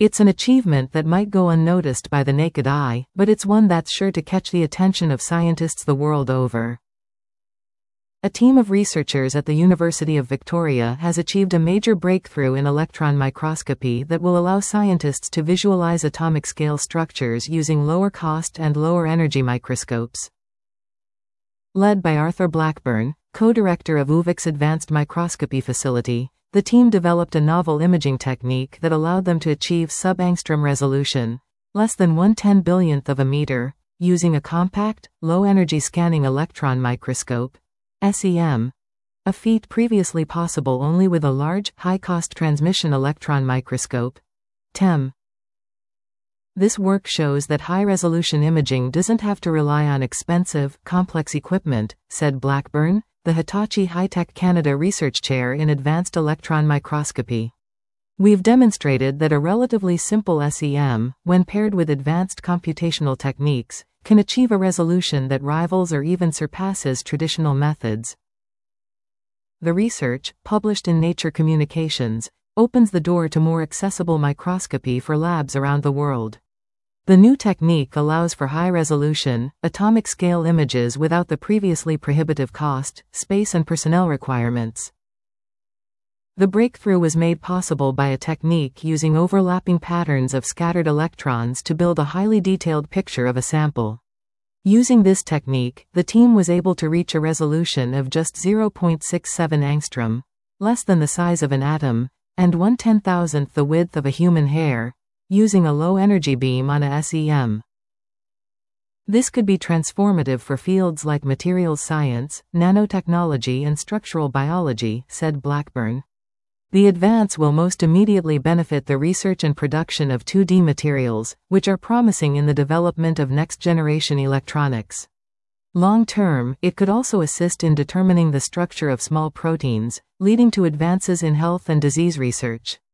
It's an achievement that might go unnoticed by the naked eye, but it's one that's sure to catch the attention of scientists the world over. A team of researchers at the University of Victoria has achieved a major breakthrough in electron microscopy that will allow scientists to visualize atomic-scale structures using lower-cost and lower-energy microscopes. Led by Arthur Blackburn, co-director of UVic's Advanced Microscopy Facility, the team developed a novel imaging technique that allowed them to achieve sub-angstrom resolution, less than 1/10 billionth of a meter, using a compact, low-energy scanning electron microscope, SEM, a feat previously possible only with a large, high-cost transmission electron microscope, TEM. This work shows that high-resolution imaging doesn't have to rely on expensive, complex equipment, said Blackburn, the Hitachi High-Tech Canada Research Chair in Advanced Electron Microscopy. We've demonstrated that a relatively simple SEM, when paired with advanced computational techniques, can achieve a resolution that rivals or even surpasses traditional methods. The research, published in Nature Communications, opens the door to more accessible microscopy for labs around the world. The new technique allows for high-resolution, atomic-scale images without the previously prohibitive cost, space and personnel requirements. The breakthrough was made possible by a technique using overlapping patterns of scattered electrons to build a highly detailed picture of a sample. Using this technique, the team was able to reach a resolution of just 0.67 angstrom, less than the size of an atom, and 1/10,000th the width of a human hair, using a low-energy beam on a SEM. This could be transformative for fields like materials science, nanotechnology and structural biology, said Blackburn. The advance will most immediately benefit the research and production of 2D materials, which are promising in the development of next-generation electronics. Long-term, it could also assist in determining the structure of small proteins, leading to advances in health and disease research.